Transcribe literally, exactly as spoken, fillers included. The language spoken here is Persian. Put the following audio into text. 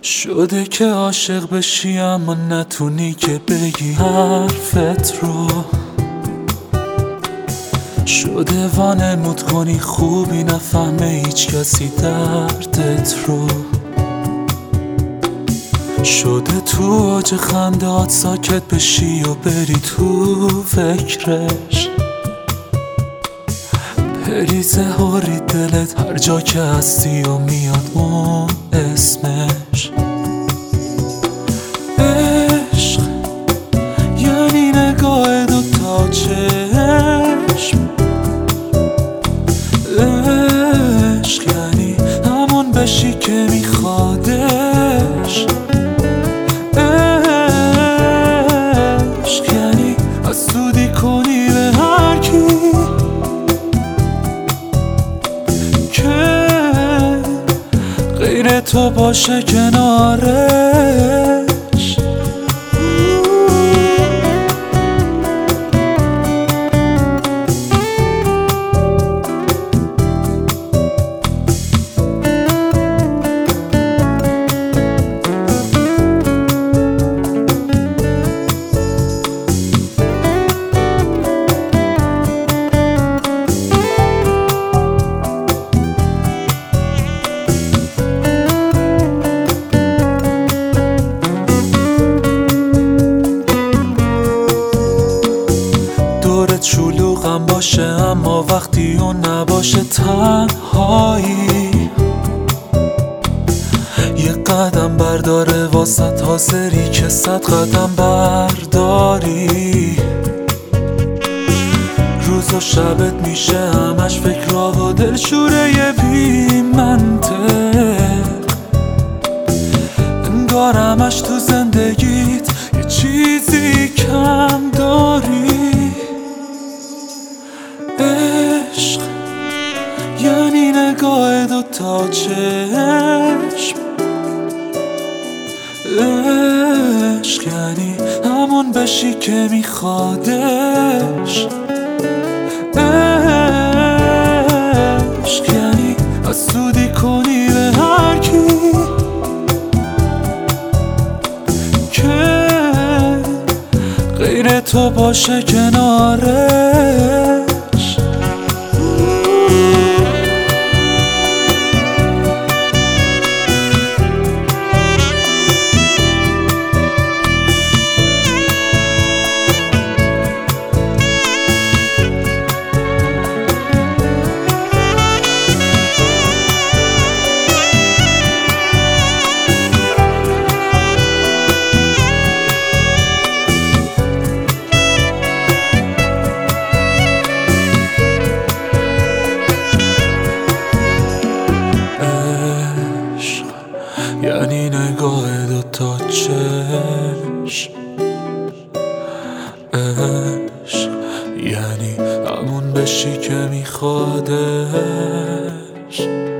شده که عاشق بشی اما نتونی که بگی حرفت رو. شده وانمود کنی خوبی نفهمه هیچ کسی دردت رو. شده تو اوج خندهات ساکت بشی و بری تو فکرش. پریزه هاری دلت هر جا که هستی و میاد اون اسمش. عشق یعنی نگاه دوتا چشم. عشق یعنی همون بشی که میخوادش. عشق یعنی حسودی کنی به هر کی که غیر تو باشه کنارش. دورت شلوغم باشه اما وقتی اون نباشه تنهایی. یه قدم برداره واسه حاضری که صد قدم برداری. روز و شبت میشه همش فکرها و دلشوره بی منطق. انگار همش تو زندگیت یه چیزی کم داری. عشق یعنی نگاه دوتا چشم. عشق یعنی همون بشی که میخوادش. عشق یعنی حسودی کنی به هر کی که غیر تو باشه کنارش. یعنی نگاه دوتا چشم. عشق یعنی همون بشی که میخوادش.